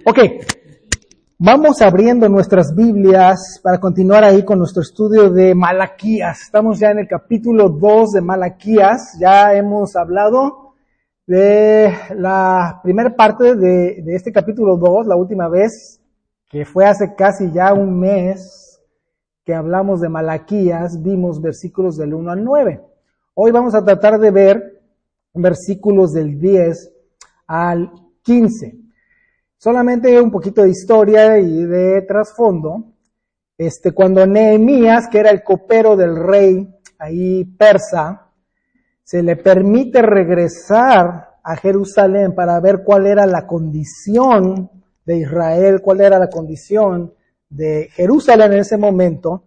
Ok, vamos abriendo nuestras Biblias para continuar ahí con nuestro estudio de Malaquías. Estamos ya en el capítulo 2 de Malaquías. Ya hemos hablado de la primera parte de este capítulo 2, la última vez, que fue hace casi ya un mes que hablamos de Malaquías, vimos versículos del 1 al 9. Hoy vamos a tratar de ver versículos del 10 al 15. Solamente un poquito de historia y de trasfondo. Cuando Nehemías, que era el copero del rey ahí persa, se le permite regresar a Jerusalén para ver cuál era la condición de Israel, cuál era la condición de Jerusalén en ese momento.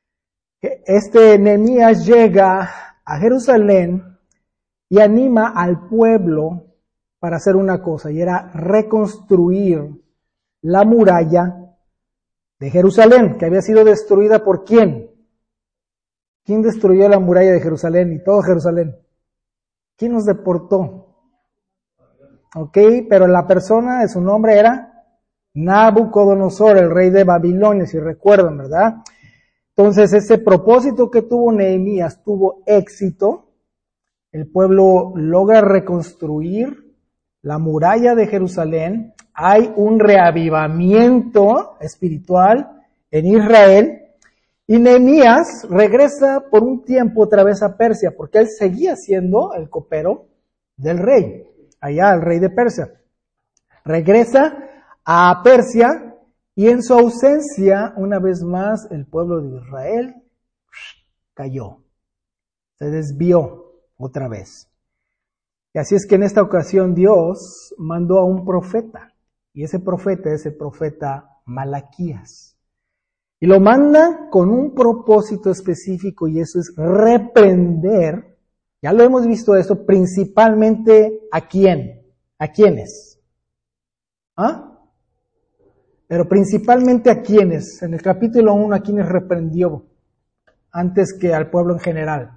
Nehemías llega a Jerusalén y anima al pueblo para hacer una cosa, y era reconstruir la muralla de Jerusalén, que había sido destruida por ¿quién? ¿Quién destruyó la muralla de Jerusalén y todo Jerusalén? ¿Quién nos deportó? Ok, pero la persona de su nombre era Nabucodonosor, el rey de Babilonia, si recuerdan, ¿verdad? Entonces ese propósito que tuvo Nehemías tuvo éxito. El pueblo logra reconstruir la muralla de Jerusalén. Hay un reavivamiento espiritual en Israel. Y Nehemías regresa por un tiempo otra vez a Persia, porque él seguía siendo el copero del rey, allá el rey de Persia. Regresa a Persia y en su ausencia, una vez más, el pueblo de Israel cayó, se desvió otra vez. Y así es que en esta ocasión Dios mandó a un profeta, y ese profeta es el profeta Malaquías. Y lo manda con un propósito específico, y eso es reprender, ya lo hemos visto esto, principalmente ¿a quién? ¿A quiénes? ¿Ah? Pero principalmente ¿a quiénes? En el capítulo 1, ¿a quiénes reprendió? Antes que al pueblo en general.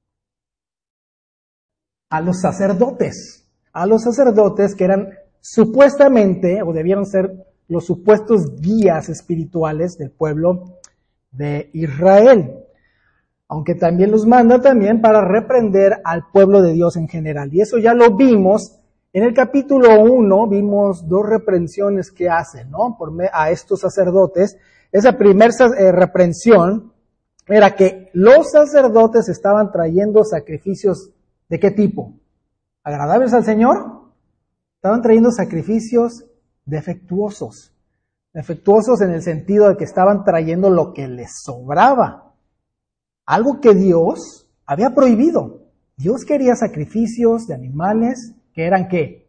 A los sacerdotes que eran supuestamente, o debieron ser los supuestos guías espirituales del pueblo de Israel. Aunque también los manda también para reprender al pueblo de Dios en general. Y eso ya lo vimos en el capítulo 1, vimos dos reprensiones que hacen, ¿no? A estos sacerdotes. Esa primera reprensión era que los sacerdotes estaban trayendo sacrificios. ¿De qué tipo? ¿Agradables al Señor? Estaban trayendo sacrificios defectuosos. Defectuosos en el sentido de que estaban trayendo lo que les sobraba. Algo que Dios había prohibido. Dios quería sacrificios de animales que eran ¿qué?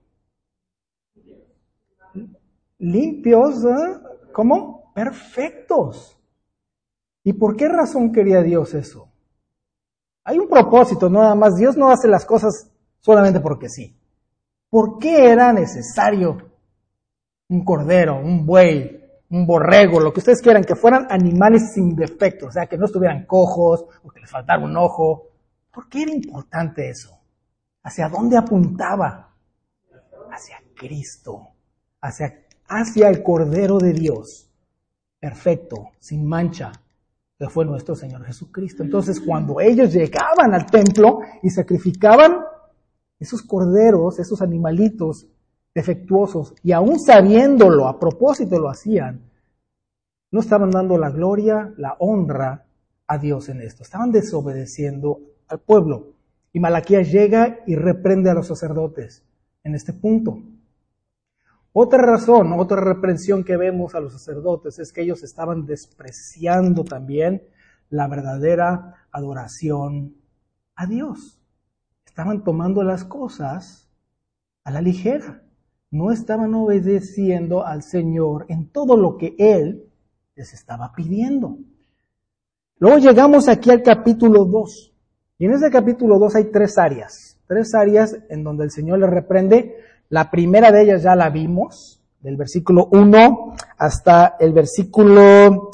Limpios, ¿cómo? Perfectos. ¿Y por qué razón quería Dios eso? Hay un propósito, nada más. Dios no hace las cosas solamente porque sí. ¿Por qué era necesario un cordero, un buey, un borrego, lo que ustedes quieran, que fueran animales sin defectos, o sea, que no estuvieran cojos o que les faltara un ojo? ¿Por qué era importante eso? ¿Hacia dónde apuntaba? Hacia Cristo, hacia el Cordero de Dios, perfecto, sin mancha, que fue nuestro Señor Jesucristo. Entonces, cuando ellos llegaban al templo y sacrificaban esos corderos, esos animalitos defectuosos, y aún sabiéndolo, a propósito lo hacían, no estaban dando la gloria, la honra a Dios en esto. Estaban desobedeciendo al pueblo. Y Malaquías llega y reprende a los sacerdotes en este punto. Otra razón, otra reprensión que vemos a los sacerdotes es que ellos estaban despreciando también la verdadera adoración a Dios. Estaban tomando las cosas a la ligera. No estaban obedeciendo al Señor en todo lo que Él les estaba pidiendo. Luego llegamos aquí al capítulo 2. Y en ese capítulo 2 hay tres áreas en donde el Señor les reprende. La primera de ellas ya la vimos, del versículo 1 hasta el versículo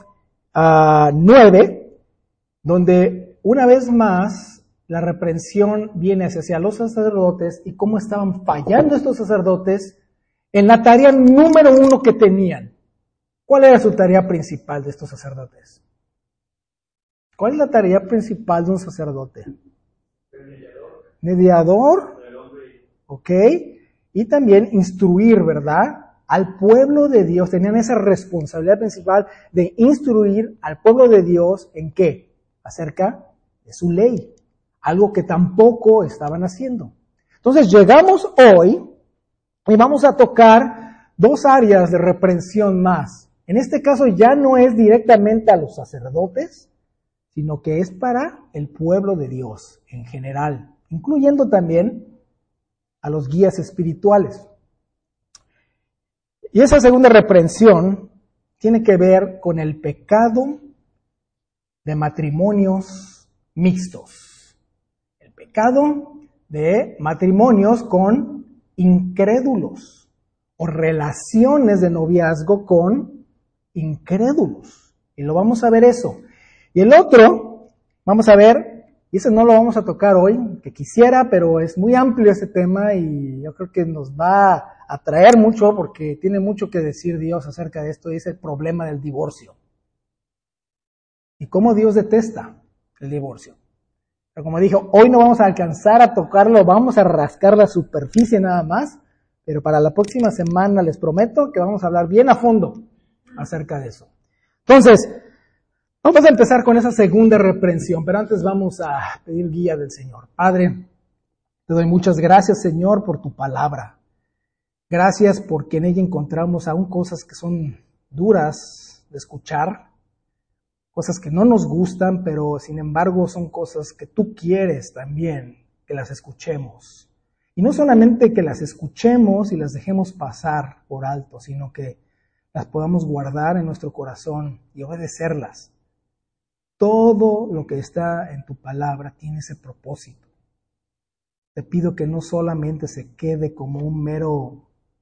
9, donde una vez más la reprensión viene hacia los sacerdotes y cómo estaban fallando estos sacerdotes en la tarea número 1 que tenían. ¿Cuál era su tarea principal de estos sacerdotes? ¿Cuál es la tarea principal de un sacerdote? Mediador. Ok. Y también instruir, ¿verdad? Al pueblo de Dios. Tenían esa responsabilidad principal de instruir al pueblo de Dios ¿en qué? Acerca de su ley. Algo que tampoco estaban haciendo. Entonces llegamos hoy y vamos a tocar 2 áreas de reprensión más. En este caso ya no es directamente a los sacerdotes, sino que es para el pueblo de Dios en general, incluyendo también a los guías espirituales. Y esa segunda reprensión tiene que ver con el pecado de matrimonios mixtos. El pecado de matrimonios con incrédulos o relaciones de noviazgo con incrédulos. Y lo vamos a ver eso. Y el otro, vamos a ver, y ese no lo vamos a tocar hoy, que quisiera, pero es muy amplio ese tema y yo creo que nos va a atraer mucho porque tiene mucho que decir Dios acerca de esto, y es el problema del divorcio. Y cómo Dios detesta el divorcio. Pero como dijo, hoy no vamos a alcanzar a tocarlo, vamos a rascar la superficie nada más, pero para la próxima semana les prometo que vamos a hablar bien a fondo acerca de eso. Entonces, vamos a empezar con esa segunda reprensión, pero antes vamos a pedir guía del Señor. Padre, te doy muchas gracias, Señor, por tu palabra. Gracias porque en ella encontramos aún cosas que son duras de escuchar, cosas que no nos gustan, pero sin embargo son cosas que tú quieres también que las escuchemos. Y no solamente que las escuchemos y las dejemos pasar por alto, sino que las podamos guardar en nuestro corazón y obedecerlas. Todo lo que está en tu palabra tiene ese propósito. Te pido que no solamente se quede como un mero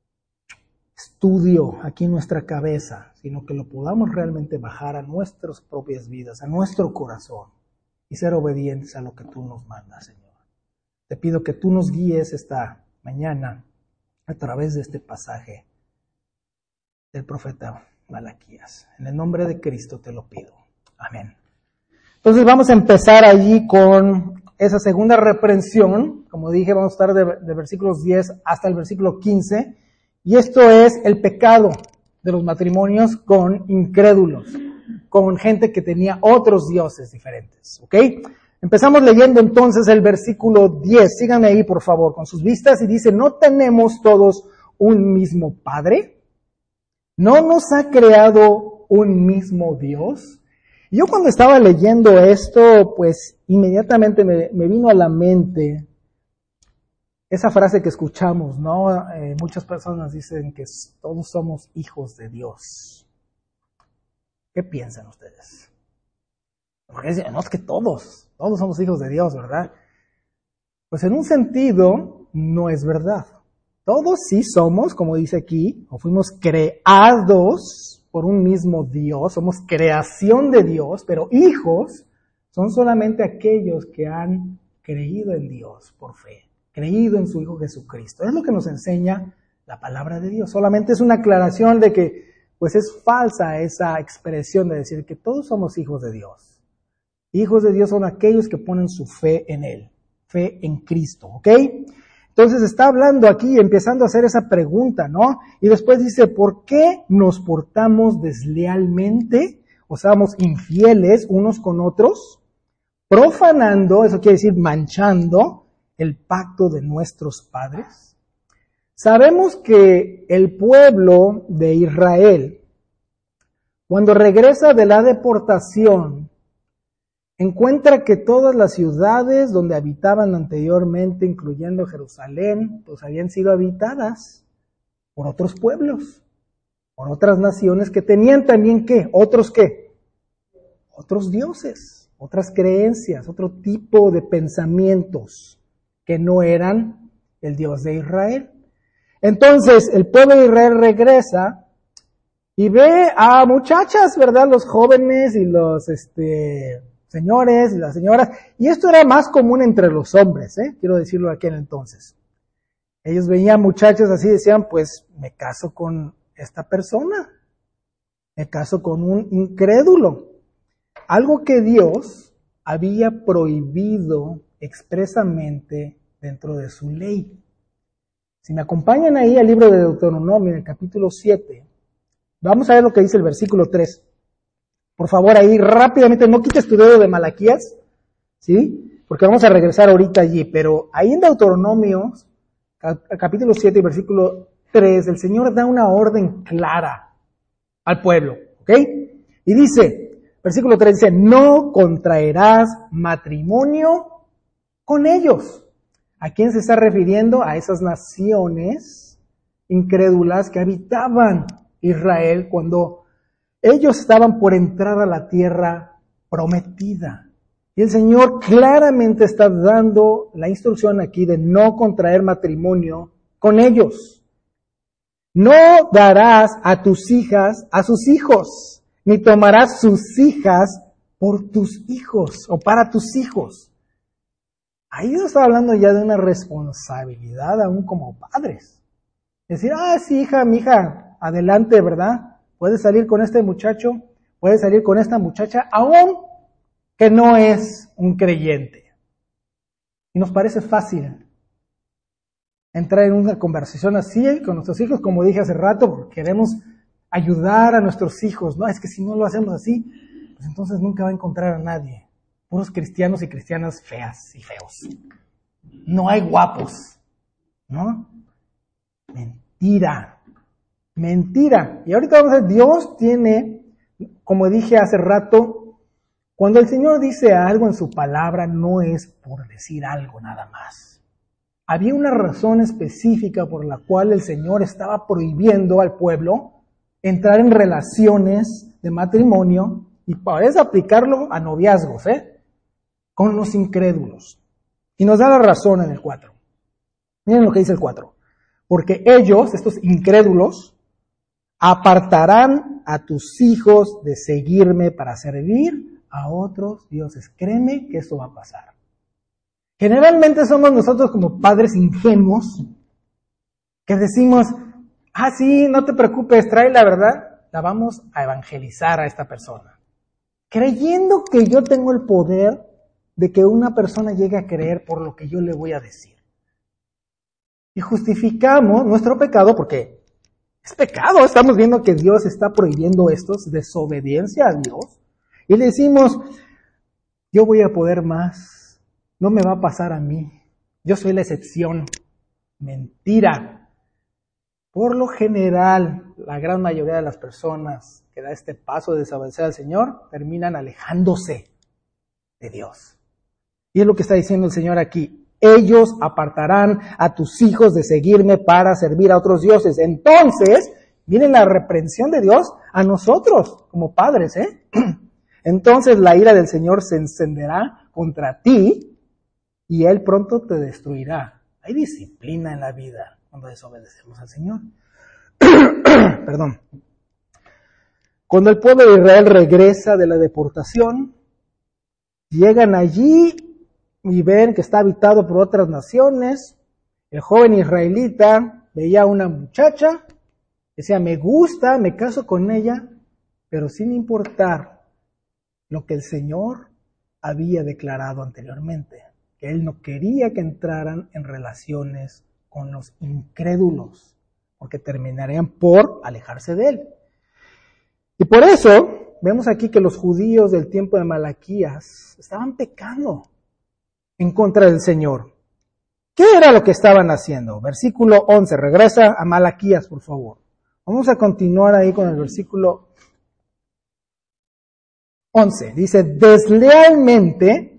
estudio aquí en nuestra cabeza, sino que lo podamos realmente bajar a nuestras propias vidas, a nuestro corazón y ser obedientes a lo que tú nos mandas, Señor. Te pido que tú nos guíes esta mañana a través de este pasaje del profeta Malaquías. En el nombre de Cristo te lo pido. Amén. Entonces vamos a empezar allí con esa segunda reprensión. Como dije, vamos a estar de versículos 10 hasta el versículo 15. Y esto es el pecado de los matrimonios con incrédulos, con gente que tenía otros dioses diferentes. ¿Ok? Empezamos leyendo entonces el versículo 10. Síganme ahí, por favor, con sus vistas. Y dice, ¿no tenemos todos un mismo Padre? ¿No nos ha creado un mismo Dios? Y yo cuando estaba leyendo esto, pues inmediatamente me vino a la mente esa frase que escuchamos, ¿no? Muchas personas dicen que todos somos hijos de Dios. ¿Qué piensan ustedes? Porque dicen, no, es que todos somos hijos de Dios, ¿verdad? Pues en un sentido, no es verdad. Todos sí somos, como dice aquí, o fuimos creados por un mismo Dios, somos creación de Dios, pero hijos son solamente aquellos que han creído en Dios por fe, creído en su Hijo Jesucristo. Es lo que nos enseña la palabra de Dios. Solamente es una aclaración de que, pues es falsa esa expresión de decir que todos somos hijos de Dios. Hijos de Dios son aquellos que ponen su fe en Él, fe en Cristo, ¿ok? Entonces está hablando aquí, empezando a hacer esa pregunta, ¿no? Y después dice, ¿por qué nos portamos deslealmente? O seamos infieles unos con otros, profanando, eso quiere decir manchando, el pacto de nuestros padres. Sabemos que el pueblo de Israel, cuando regresa de la deportación, encuentra que todas las ciudades donde habitaban anteriormente, incluyendo Jerusalén, pues habían sido habitadas por otros pueblos, por otras naciones que tenían también ¿qué? ¿Otros qué? Otros dioses, otras creencias, otro tipo de pensamientos que no eran el Dios de Israel. Entonces el pueblo de Israel regresa y ve a muchachas, ¿verdad? Los jóvenes y los señores y las señoras, y esto era más común entre los hombres, quiero decirlo aquí en entonces. Ellos veían muchachos así y decían, pues me caso con esta persona, me caso con un incrédulo. Algo que Dios había prohibido expresamente dentro de su ley. Si me acompañan ahí al libro de Deuteronomio, en el capítulo 7, vamos a ver lo que dice el versículo 3. Por favor, ahí rápidamente, no quites tu dedo de Malaquías, ¿sí? Porque vamos a regresar ahorita allí, pero ahí en Deuteronomio, capítulo 7, versículo 3, el Señor da una orden clara al pueblo, ¿ok? Y dice, versículo 3 dice, no contraerás matrimonio con ellos. ¿A quién se está refiriendo? A esas naciones incrédulas que habitaban Israel cuando ellos estaban por entrar a la tierra prometida. Y el Señor claramente está dando la instrucción aquí de no contraer matrimonio con ellos. No darás a tus hijas a sus hijos, ni tomarás sus hijas por tus hijos o para tus hijos. Ahí Dios está hablando ya de una responsabilidad aún como padres. Decir, sí, hija, mi hija, adelante, ¿verdad? Puedes salir con este muchacho, puedes salir con esta muchacha, aún que no es un creyente. Y nos parece fácil entrar en una conversación así con nuestros hijos, como dije hace rato, porque queremos ayudar a nuestros hijos, ¿no? Es que si no lo hacemos así, pues entonces nunca va a encontrar a nadie. Puros cristianos y cristianas feas y feos. No hay guapos, ¿no? Mentira. Mentira. Y ahorita vamos a ver, Dios tiene, como dije hace rato, cuando el Señor dice algo en su palabra, no es por decir algo nada más. Había una razón específica por la cual el Señor estaba prohibiendo al pueblo entrar en relaciones de matrimonio y puedes aplicarlo a noviazgos, con los incrédulos. Y nos da la razón en el 4. Miren lo que dice el 4. Porque ellos, estos incrédulos, apartarán a tus hijos de seguirme para servir a otros dioses. Créeme que eso va a pasar. Generalmente somos nosotros como padres ingenuos que decimos, sí, no te preocupes, trae la verdad, la vamos a evangelizar a esta persona. Creyendo que yo tengo el poder de que una persona llegue a creer por lo que yo le voy a decir. Y justificamos nuestro pecado porque es pecado. Estamos viendo que Dios está prohibiendo esto, es desobediencia a Dios. Y le decimos, yo voy a poder más, no me va a pasar a mí, yo soy la excepción. Mentira. Por lo general, la gran mayoría de las personas que da este paso de desobedecer al Señor terminan alejándose de Dios. Y es lo que está diciendo el Señor aquí. Ellos apartarán a tus hijos de seguirme para servir a otros dioses. Entonces, miren la reprensión de Dios a nosotros como padres, Entonces la ira del Señor se encenderá contra ti y Él pronto te destruirá. Hay disciplina en la vida cuando desobedecemos al Señor. Perdón. Cuando el pueblo de Israel regresa de la deportación, llegan allí y ven que está habitado por otras naciones. El joven israelita veía a una muchacha, decía, me gusta, me caso con ella, pero sin importar lo que el Señor había declarado anteriormente, que Él no quería que entraran en relaciones con los incrédulos, porque terminarían por alejarse de Él. Y por eso vemos aquí que los judíos del tiempo de Malaquías estaban pecando en contra del Señor. ¿Qué era lo que estaban haciendo? Versículo 11, regresa a Malaquías, por favor. Vamos a continuar ahí con el versículo 11. Dice, deslealmente,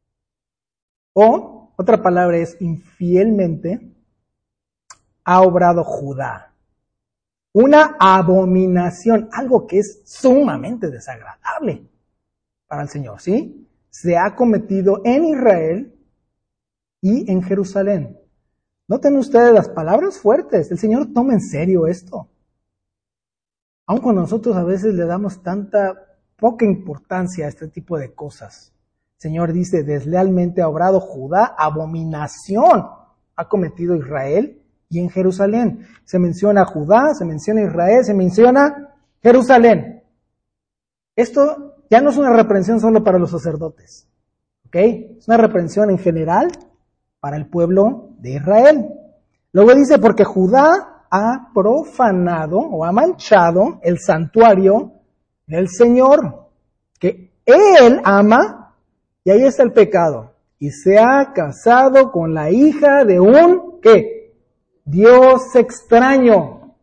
o otra palabra es infielmente, ha obrado Judá. Una abominación, algo que es sumamente desagradable para el Señor, ¿sí? Se ha cometido en Israel y en Jerusalén. Noten ustedes las palabras fuertes. El Señor toma en serio esto. Aun cuando nosotros a veces le damos poca importancia a este tipo de cosas. El Señor dice, deslealmente ha obrado Judá, abominación ha cometido Israel y en Jerusalén. Se menciona Judá, se menciona Israel, se menciona Jerusalén. Esto ya no es una reprensión solo para los sacerdotes, ¿ok? Es una reprensión en general para el pueblo de Israel. Luego dice, porque Judá ha profanado o ha manchado el santuario del Señor, que Él ama, y ahí está el pecado, y se ha casado con la hija de un, ¿qué? Dios extraño.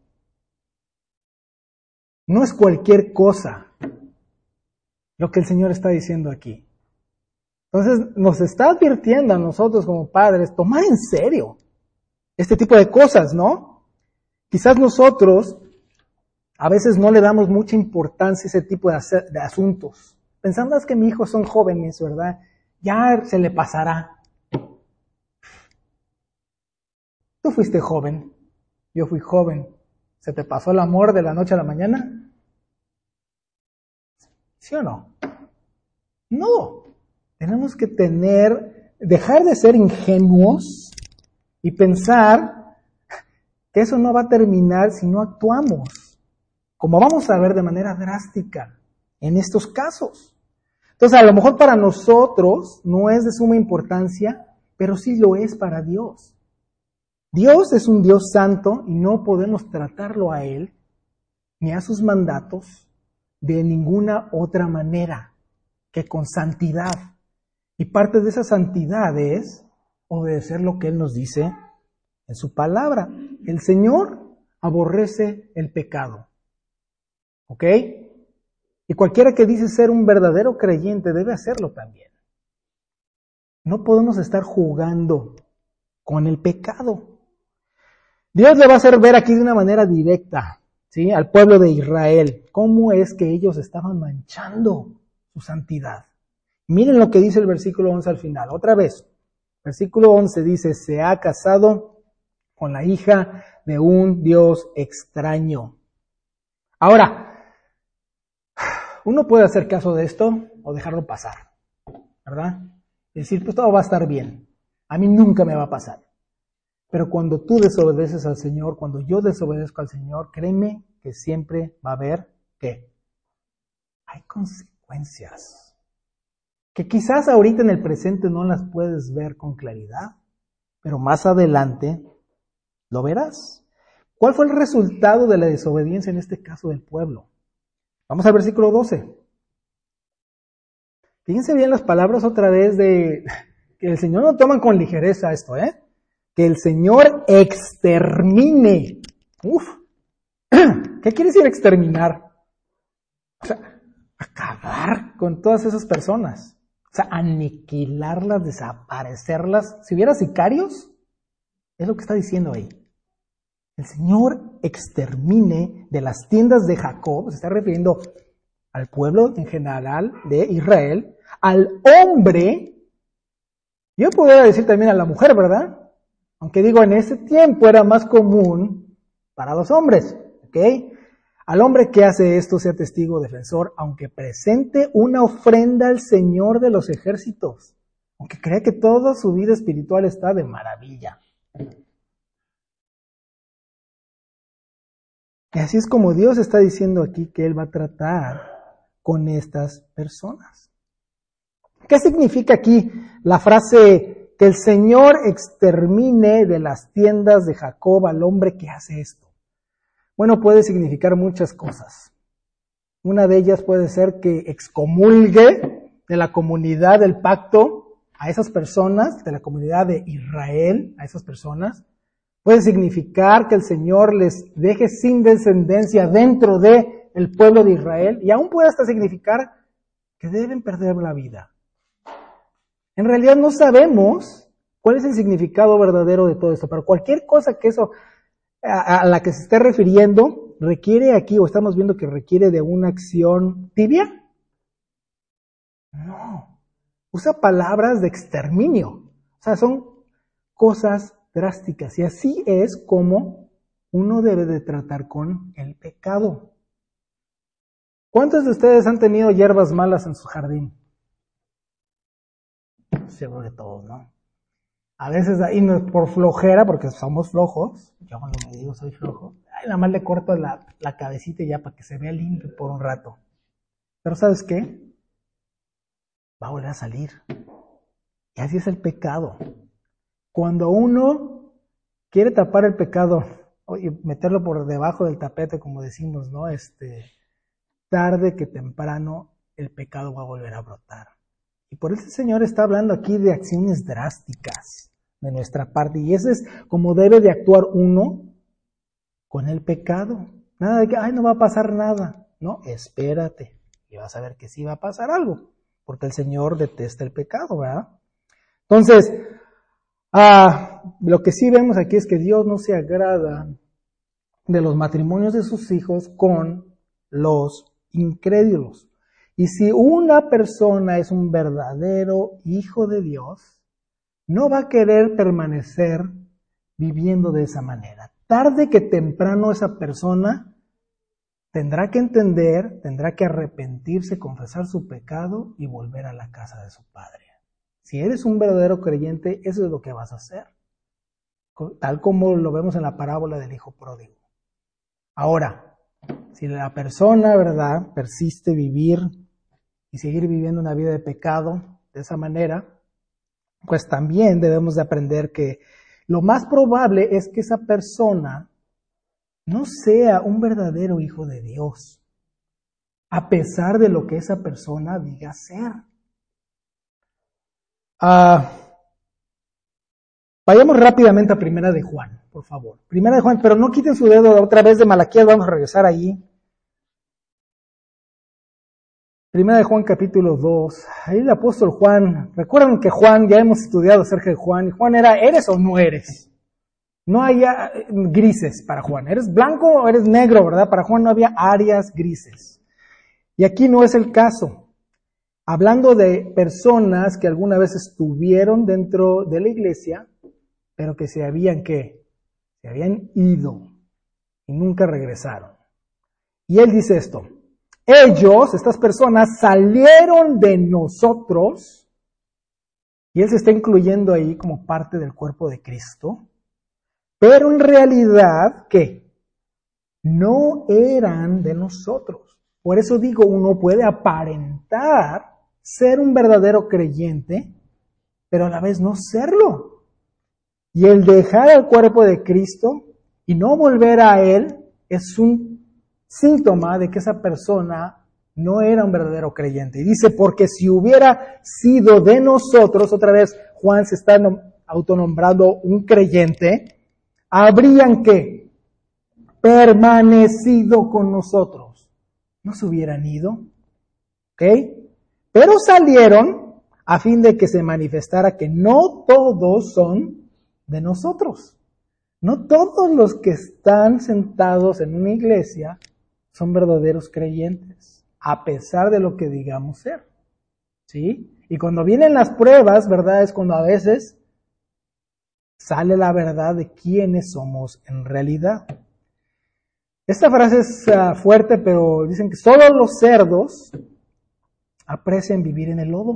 No es cualquier cosa lo que el Señor está diciendo aquí. Entonces nos está advirtiendo a nosotros como padres tomar en serio este tipo de cosas, ¿no? Quizás nosotros a veces no le damos mucha importancia a ese tipo de asuntos. Pensando es que mis hijos son jóvenes, ¿verdad? Ya se le pasará. Tú fuiste joven, yo fui joven. ¿Se te pasó el amor de la noche a la mañana? ¿Sí o no? No. Tenemos que dejar de ser ingenuos y pensar que eso no va a terminar si no actuamos, como vamos a ver de manera drástica en estos casos. Entonces, a lo mejor para nosotros no es de suma importancia, pero sí lo es para Dios. Dios es un Dios santo y no podemos tratarlo a Él ni a sus mandatos de ninguna otra manera que con santidad. Y parte de esa santidad es obedecer lo que Él nos dice en su palabra. El Señor aborrece el pecado. ¿Ok? Y cualquiera que dice ser un verdadero creyente debe hacerlo también. No podemos estar jugando con el pecado. Dios le va a hacer ver aquí de una manera directa, ¿sí? Al pueblo de Israel, cómo es que ellos estaban manchando su santidad. Miren lo que dice el versículo 11 al final. Otra vez, versículo 11 dice, se ha casado con la hija de un Dios extraño. Ahora, uno puede hacer caso de esto o dejarlo pasar, ¿verdad? Decir, pues todo va a estar bien. A mí nunca me va a pasar. Pero cuando tú desobedeces al Señor, cuando yo desobedezco al Señor, créeme que siempre va a haber, ¿qué? Hay consecuencias. Que quizás ahorita en el presente no las puedes ver con claridad, pero más adelante lo verás. ¿Cuál fue el resultado de la desobediencia en este caso del pueblo? Vamos al versículo 12. Fíjense bien las palabras otra vez de que el Señor no toma con ligereza esto, ¿eh? Que el Señor extermine. Uf. ¿Qué quiere decir exterminar? O sea, acabar con todas esas personas. O sea, aniquilarlas, desaparecerlas. Si hubiera sicarios, es lo que está diciendo ahí. El Señor extermine de las tiendas de Jacob, se está refiriendo al pueblo en general de Israel, al hombre, yo podría decir también a la mujer, ¿verdad? Aunque digo, en ese tiempo era más común para los hombres, ¿ok? Al hombre que hace esto sea testigo defensor, aunque presente una ofrenda al Señor de los ejércitos, aunque crea que toda su vida espiritual está de maravilla. Y así es como Dios está diciendo aquí que Él va a tratar con estas personas. ¿Qué significa aquí la frase que el Señor extermine de las tiendas de Jacob al hombre que hace esto? Bueno, puede significar muchas cosas. Una de ellas puede ser que excomulgue de la comunidad del pacto a esas personas, de la comunidad de Israel, a esas personas. Puede significar que el Señor les deje sin descendencia dentro del pueblo de Israel, y aún puede hasta significar que deben perder la vida. En realidad no sabemos cuál es el significado verdadero de todo esto, pero cualquier cosa que eso a la que se esté refiriendo requiere aquí, o estamos viendo que requiere de una acción tibia. No, usa palabras de exterminio, o sea, son cosas drásticas, y así es como uno debe de tratar con el pecado. ¿Cuántos de ustedes han tenido hierbas malas en su jardín? Seguro de todos, ¿no? A veces ahí no es por flojera, porque somos flojos. Yo cuando me digo soy flojo, ay, nada más le corto la cabecita ya para que se vea limpio por un rato. Pero ¿sabes qué? Va a volver a salir. Y así es el pecado. Cuando uno quiere tapar el pecado y meterlo por debajo del tapete, como decimos, ¿no? Tarde que temprano el pecado va a volver a brotar. Y por eso el Señor está hablando aquí de acciones drásticas de nuestra parte. Y eso es como debe de actuar uno con el pecado. Nada de que, ay, no va a pasar nada. No, espérate. Y vas a ver que sí va a pasar algo. Porque el Señor detesta el pecado, ¿verdad? Entonces, lo que sí vemos aquí es que Dios no se agrada de los matrimonios de sus hijos con los incrédulos. Y si una persona es un verdadero hijo de Dios, no va a querer permanecer viviendo de esa manera. Tarde que temprano esa persona tendrá que entender, tendrá que arrepentirse, confesar su pecado y volver a la casa de su padre. Si eres un verdadero creyente, eso es lo que vas a hacer. Tal como lo vemos en la parábola del hijo pródigo. Ahora, si la persona, ¿verdad?, persiste vivir y seguir viviendo una vida de pecado de esa manera, pues también debemos de aprender que lo más probable es que esa persona no sea un verdadero hijo de Dios, a pesar de lo que esa persona diga ser. Vayamos rápidamente a Primera de Juan, por favor. Primera de Juan, pero no quiten su dedo otra vez de Malaquías, vamos a regresar allí. Primera de Juan capítulo 2, ahí el apóstol Juan, recuerdan que Juan, ya hemos estudiado acerca de Juan, y Juan era, ¿eres o no eres? No había grises para Juan, ¿eres blanco o eres negro, verdad? Para Juan no había áreas grises. Y aquí no es el caso. Hablando de personas que alguna vez estuvieron dentro de la iglesia, pero que se habían ido y nunca regresaron. Y él dice esto: ellos, estas personas, salieron de nosotros, y él se está incluyendo ahí como parte del cuerpo de Cristo, pero en realidad, ¿qué? No eran de nosotros. Por eso digo, uno puede aparentar ser un verdadero creyente, pero a la vez no serlo. Y el dejar al cuerpo de Cristo y no volver a Él es un síntoma de que esa persona no era un verdadero creyente. Y dice, porque si hubiera sido de nosotros, otra vez Juan se está autonombrando un creyente, habrían que permanecido con nosotros. No se hubieran ido. ¿Ok? Pero salieron a fin de que se manifestara que no todos son de nosotros. No todos los que están sentados en una iglesia son verdaderos creyentes, a pesar de lo que digamos ser. ¿Sí? Y cuando vienen las pruebas, ¿verdad? Es cuando a veces sale la verdad de quiénes somos en realidad. Esta frase es fuerte, pero dicen que solo los cerdos aprecian vivir en el lodo.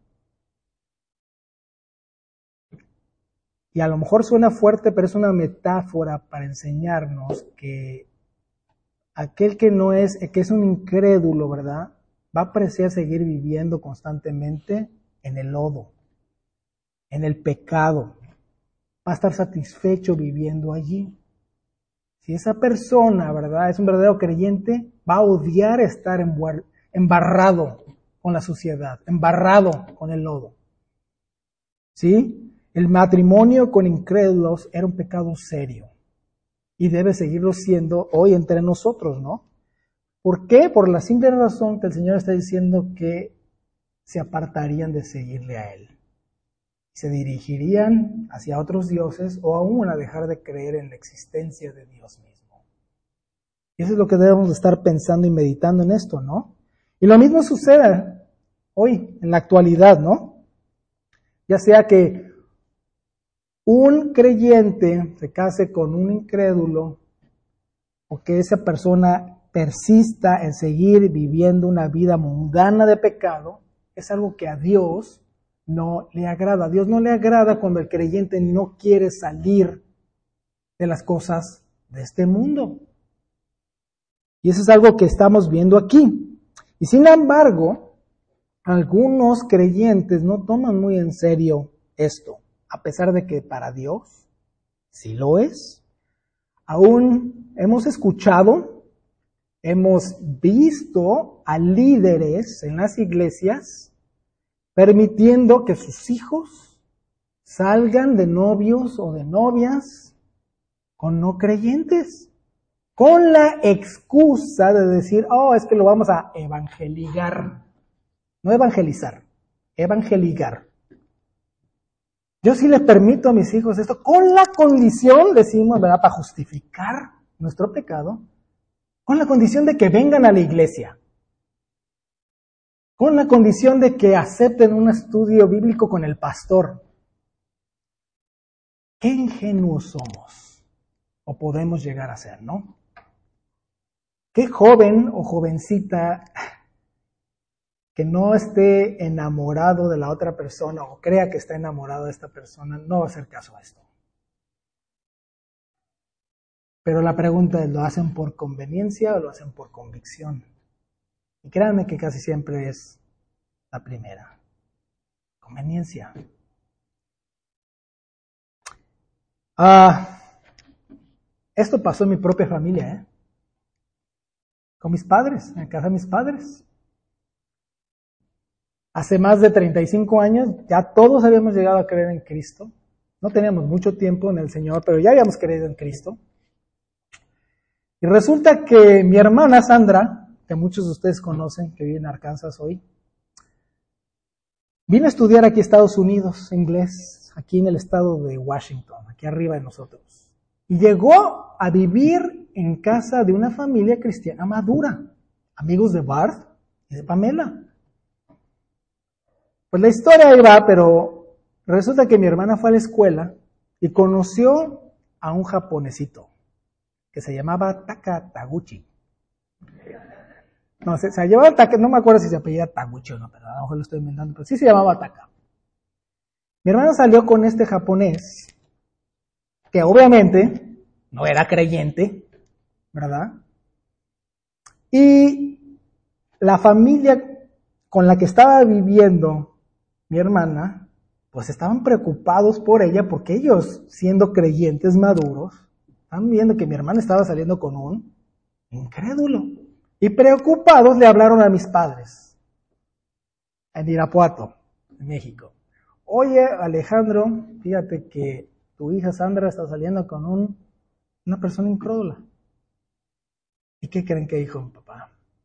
Y a lo mejor suena fuerte, pero es una metáfora para enseñarnos que aquel que es un incrédulo, ¿verdad?, va a apreciar seguir viviendo constantemente en el lodo, en el pecado. Va a estar satisfecho viviendo allí. Si esa persona, ¿verdad?, es un verdadero creyente, va a odiar estar embarrado con la suciedad, embarrado con el lodo. ¿Sí? El matrimonio con incrédulos era un pecado serio y debe seguirlo siendo hoy entre nosotros, ¿no? ¿Por qué? Por la simple razón que el Señor está diciendo que se apartarían de seguirle a Él. Se dirigirían hacia otros dioses o aún a dejar de creer en la existencia de Dios mismo. Y eso es lo que debemos de estar pensando y meditando en esto, ¿no? Y lo mismo sucede hoy, en la actualidad, ¿no? Ya sea que un creyente se case con un incrédulo o que esa persona persista en seguir viviendo una vida mundana de pecado, es algo que a Dios no le agrada. A Dios no le agrada cuando el creyente no quiere salir de las cosas de este mundo. Y eso es algo que estamos viendo aquí. Y sin embargo, algunos creyentes no toman muy en serio esto, a pesar de que para Dios sí lo es. Aún hemos escuchado, hemos visto a líderes en las iglesias permitiendo que sus hijos salgan de novios o de novias con no creyentes, con la excusa de decir, es que lo vamos a evangelizar. No evangelizar, evangelizar. Yo sí les permito a mis hijos esto, con la condición, decimos, ¿verdad?, para justificar nuestro pecado, con la condición de que vengan a la iglesia, con la condición de que acepten un estudio bíblico con el pastor. Qué ingenuos somos, o podemos llegar a ser, ¿no? Qué joven o jovencita que no esté enamorado de la otra persona o crea que está enamorado de esta persona, no va a hacer caso a esto. Pero la pregunta es, ¿lo hacen por conveniencia o lo hacen por convicción? Y créanme que casi siempre es la primera. Conveniencia. Esto pasó en mi propia familia, con mis padres, en casa de mis padres. Hace más de 35 años ya todos habíamos llegado a creer en Cristo. No teníamos mucho tiempo en el Señor, pero ya habíamos creído en Cristo. Y resulta que mi hermana Sandra, que muchos de ustedes conocen, que vive en Arkansas hoy, vino a estudiar aquí a Estados Unidos, inglés, aquí en el estado de Washington, aquí arriba de nosotros. Y llegó a vivir en casa de una familia cristiana madura, amigos de Bart y de Pamela. Pues la historia ahí va, pero resulta que mi hermana fue a la escuela y conoció a un japonesito que se llamaba Taka Taguchi. No, se llamaba Taka, no me acuerdo si se apellida Taguchi o no, pero a lo mejor lo estoy inventando, pero sí se llamaba Taka. Mi hermana salió con este japonés, que obviamente no era creyente, ¿verdad? Y la familia con la que estaba viviendo mi hermana, pues estaban preocupados por ella porque ellos, siendo creyentes maduros, estaban viendo que mi hermana estaba saliendo con un incrédulo. Y preocupados le hablaron a mis padres en Irapuato, en México. Oye, Alejandro, fíjate que tu hija Sandra está saliendo con una persona incrédula. ¿Y qué creen que dijo mi papá?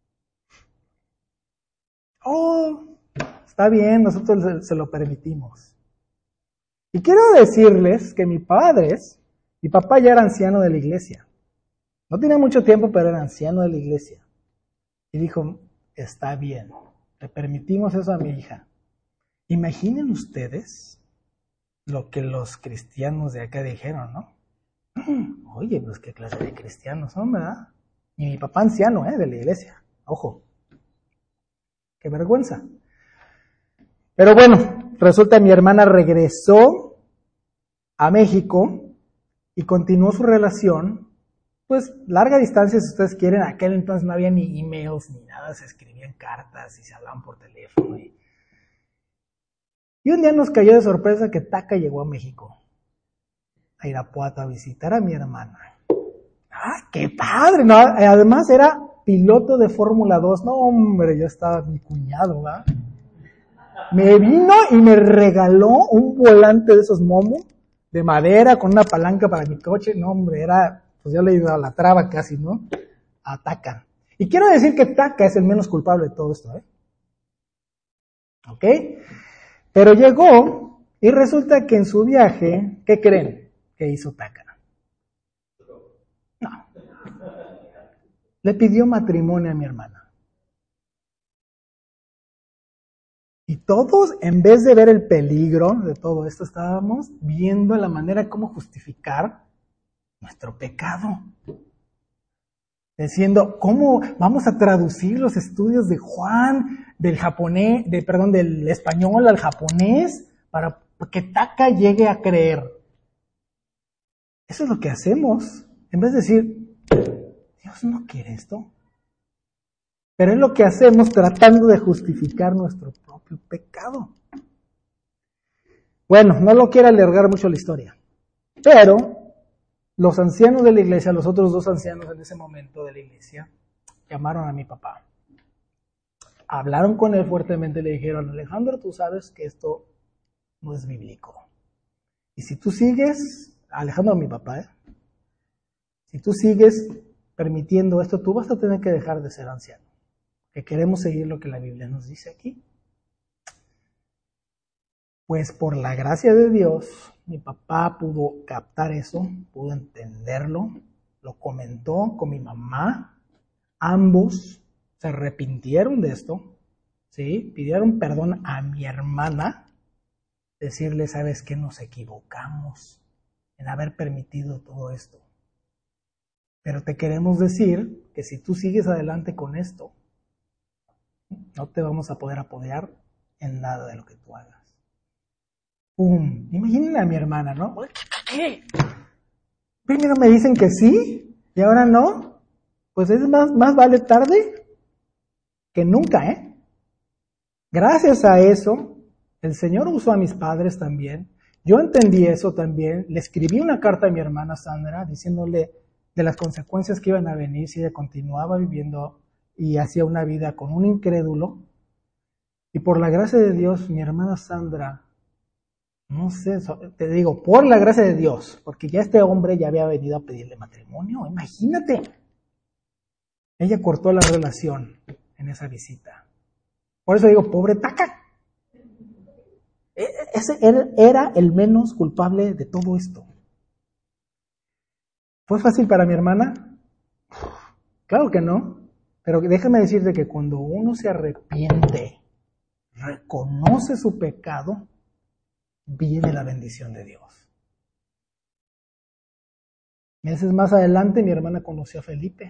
Está bien, nosotros se lo permitimos. Y quiero decirles que mi papá ya era anciano de la iglesia. No tenía mucho tiempo, pero era anciano de la iglesia. Y dijo, está bien, le permitimos eso a mi hija. Imaginen ustedes lo que los cristianos de acá dijeron, ¿no? Oye, pues qué clase de cristianos son, ¿verdad? Y mi papá anciano, de la iglesia. Ojo. Qué vergüenza. Pero bueno, resulta que mi hermana regresó a México y continuó su relación, pues larga distancia si ustedes quieren. Aquel entonces no había ni emails ni nada, se escribían cartas y se hablaban por teléfono. Y un día nos cayó de sorpresa que Taka llegó a México, a Irapuato, a visitar a mi hermana. ¡Qué padre! No, además era piloto de Fórmula 2. No, hombre, yo estaba mi cuñado, ¿verdad? Me vino y me regaló un volante de esos Momo, de madera, con una palanca para mi coche. No, hombre, pues yo le idolatraba casi, ¿no? A Taka. Y quiero decir que Taka es el menos culpable de todo esto, ¿Ok? Pero llegó y resulta que en su viaje, ¿qué creen que hizo Taka? No. Le pidió matrimonio a mi hermana. Y todos, en vez de ver el peligro de todo esto, estábamos viendo la manera cómo justificar nuestro pecado. diciendo, ¿cómo vamos a traducir los estudios de Juan del del español al japonés para que Taka llegue a creer? Eso es lo que hacemos, en vez de decir, Dios no quiere esto. Pero es lo que hacemos tratando de justificar nuestro propio pecado. Bueno, no lo quiero alargar mucho la historia, pero los ancianos de la iglesia, los otros dos ancianos en ese momento de la iglesia, llamaron a mi papá. Hablaron con él fuertemente y le dijeron, Alejandro, tú sabes que esto no es bíblico. Y si tú sigues, Alejandro, mi papá, si tú sigues permitiendo esto, tú vas a tener que dejar de ser anciano. Que queremos seguir lo que la Biblia nos dice aquí. Pues por la gracia de Dios, mi papá pudo captar eso, pudo entenderlo, lo comentó con mi mamá, ambos se arrepintieron de esto, ¿sí? Pidieron perdón a mi hermana, decirle, ¿sabes qué? Nos equivocamos en haber permitido todo esto. Pero te queremos decir que si tú sigues adelante con esto, no te vamos a poder apoyar en nada de lo que tú hagas. ¡Pum! Imaginen a mi hermana, ¿no? ¿Qué? Primero me dicen que sí y ahora no. Pues es más vale tarde que nunca, ¿eh? Gracias a eso, el Señor usó a mis padres también. Yo entendí eso también. Le escribí una carta a mi hermana Sandra diciéndole de las consecuencias que iban a venir si ella continuaba viviendo y hacía una vida con un incrédulo. Y por la gracia de Dios, mi hermana Sandra, no sé, te digo, por la gracia de Dios, porque ya este hombre ya había venido a pedirle matrimonio, imagínate. Ella cortó la relación en esa visita. Por eso digo, pobre Taka. Ese era el menos culpable de todo esto. ¿Fue fácil para mi hermana? Claro que no. Pero déjame decirte que cuando uno se arrepiente, reconoce su pecado, viene la bendición de Dios. Meses más adelante, mi hermana conoció a Felipe,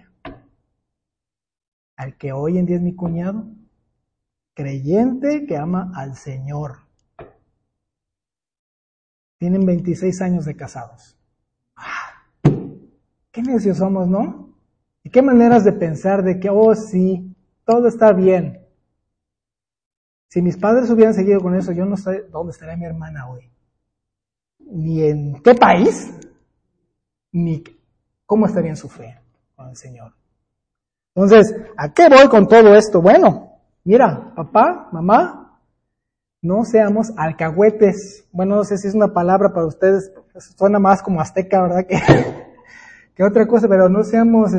al que hoy en día es mi cuñado, creyente que ama al Señor. Tienen 26 años de casados. Qué necios somos, ¿no? Y qué maneras de pensar de que, oh sí, todo está bien. Si mis padres hubieran seguido con eso, yo no sé dónde estaría mi hermana hoy. Ni en qué país, ni cómo estaría en su fe con el Señor. Entonces, ¿a qué voy con todo esto? Bueno, mira, papá, mamá, no seamos alcahuetes. Bueno, no sé si es una palabra para ustedes, suena más como azteca, ¿verdad? Que otra cosa, pero no seamos,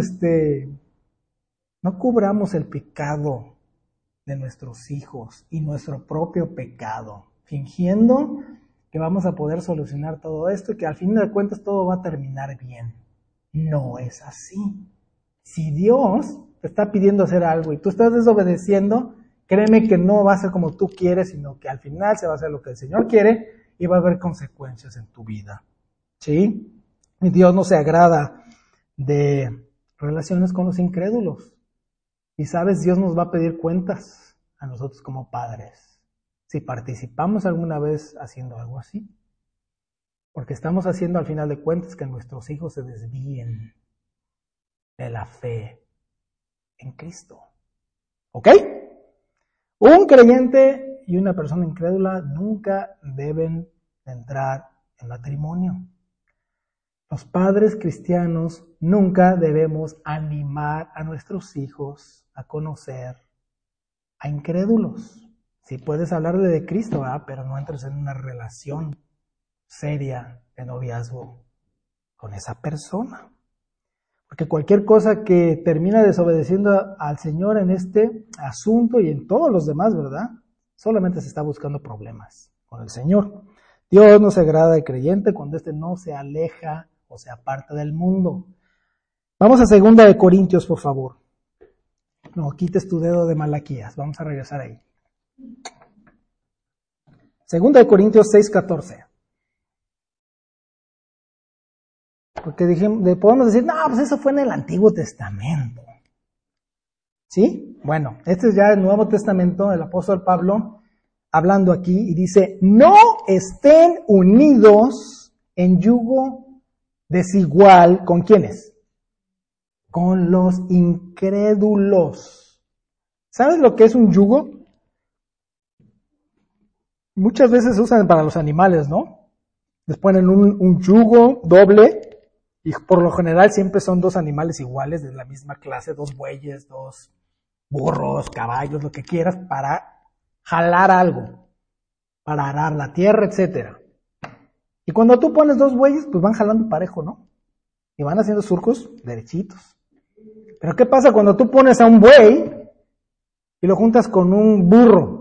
no cubramos el pecado de nuestros hijos y nuestro propio pecado, fingiendo que vamos a poder solucionar todo esto y que al fin de cuentas todo va a terminar bien. No es así. Si Dios te está pidiendo hacer algo y tú estás desobedeciendo, créeme que no va a ser como tú quieres, sino que al final se va a hacer lo que el Señor quiere y va a haber consecuencias en tu vida. ¿Sí? Y Dios no se agrada de relaciones con los incrédulos. Y sabes, Dios nos va a pedir cuentas a nosotros como padres, si participamos alguna vez haciendo algo así. Porque estamos haciendo al final de cuentas que nuestros hijos se desvíen de la fe en Cristo. ¿Ok? Un creyente y una persona incrédula nunca deben entrar en matrimonio. Los padres cristianos nunca debemos animar a nuestros hijos a conocer a incrédulos. Sí puedes hablarle de Cristo, ¿verdad? Pero no entres en una relación seria de noviazgo con esa persona. Porque cualquier cosa que termina desobedeciendo al Señor en este asunto y en todos los demás, ¿verdad? Solamente se está buscando problemas con el Señor. Dios no se agrada al creyente cuando éste no se aleja o se aparta del mundo. Vamos a 2 Corintios, por favor. No quites tu dedo de Malaquías. Vamos a regresar ahí. 2 Corintios 6:14. porque podemos decir, no, pues eso fue en el Antiguo Testamento. ¿Sí? Bueno, este es ya el Nuevo Testamento, el apóstol Pablo hablando aquí y dice, no estén unidos en yugo desigual, ¿con quiénes? Con los incrédulos. ¿Sabes lo que es un yugo? Muchas veces se usan para los animales, ¿no? Les ponen un yugo doble y por lo general siempre son dos animales iguales de la misma clase, dos bueyes, dos burros, caballos, lo que quieras, para jalar algo, para arar la tierra, etcétera. Y cuando tú pones dos bueyes, pues van jalando parejo, ¿no? Y van haciendo surcos derechitos. Pero ¿qué pasa cuando tú pones a un buey y lo juntas con un burro?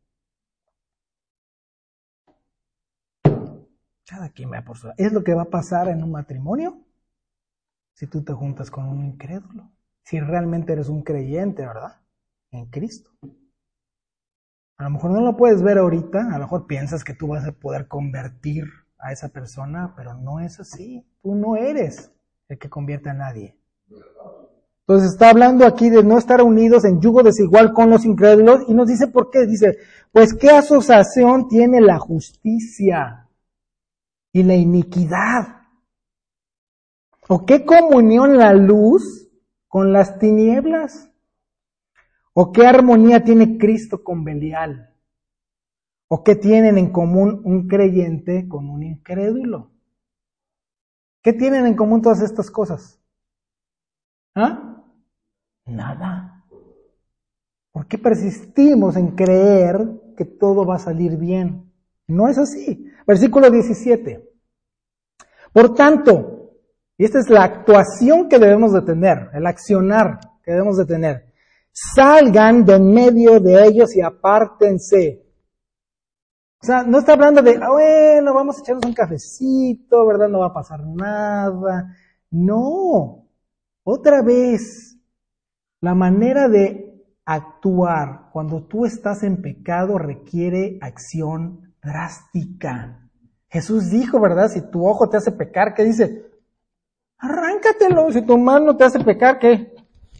Cada quien va por su... Es lo que va a pasar en un matrimonio si tú te juntas con un incrédulo. Si realmente eres un creyente, ¿verdad? En Cristo. A lo mejor no lo puedes ver ahorita, a lo mejor piensas que tú vas a poder convertir a esa persona, pero no es así. Tú no eres el que convierte a nadie. Entonces está hablando aquí de no estar unidos en yugo desigual con los incrédulos y nos dice por qué. Dice, pues ¿qué asociación tiene la justicia y la iniquidad? ¿O qué comunión la luz con las tinieblas? ¿O qué armonía tiene Cristo con Belial? ¿O qué tienen en común un creyente con un incrédulo? ¿Qué tienen en común todas estas cosas? ¿Ah? Nada. ¿Por qué persistimos en creer que todo va a salir bien? No es así. Versículo 17. Por tanto, y esta es la actuación que debemos de tener, el accionar que debemos de tener. Salgan de en medio de ellos y apártense. O sea, no está hablando de, bueno, vamos a echarnos un cafecito, ¿verdad? No va a pasar nada. No. Otra vez, la manera de actuar cuando tú estás en pecado requiere acción drástica. Jesús dijo, ¿verdad? Si tu ojo te hace pecar, ¿qué dice? Arráncatelo. Si tu mano te hace pecar, ¿qué?